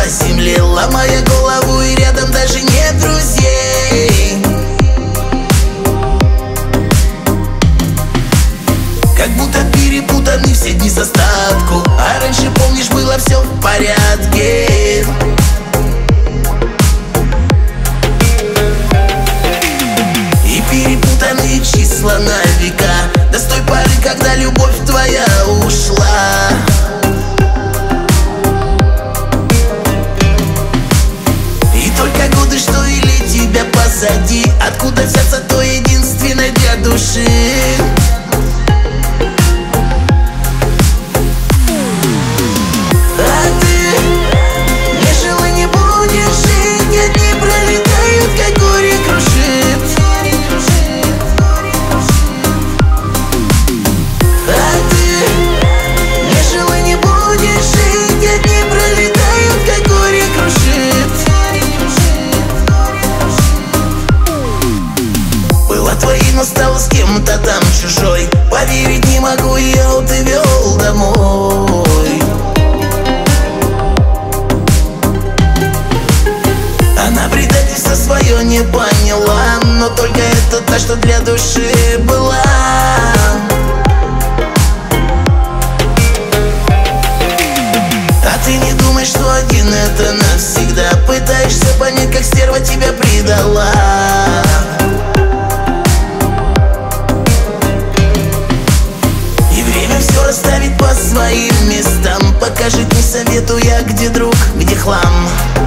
земле, ломая голову, и рядом даже нет друзей. Как будто перепутаны все дни с остатку, а раньше, помнишь, было все в порядке. И перепутанные числа на века, да с той поры, когда любовь твоя ушла. И только годы, что или тебя позади, откуда взяться то единственное для души. Но стала с кем-то там чужой. Поверить не могу, ее ты вел домой. Она предательство свое не поняла, но только это та, что для души была. А ты не думай, что один это навсегда. Пытаешься понять, как стерва тебя предала. Расставить по своим местам, покажет, не советуя, где друг, где хлам.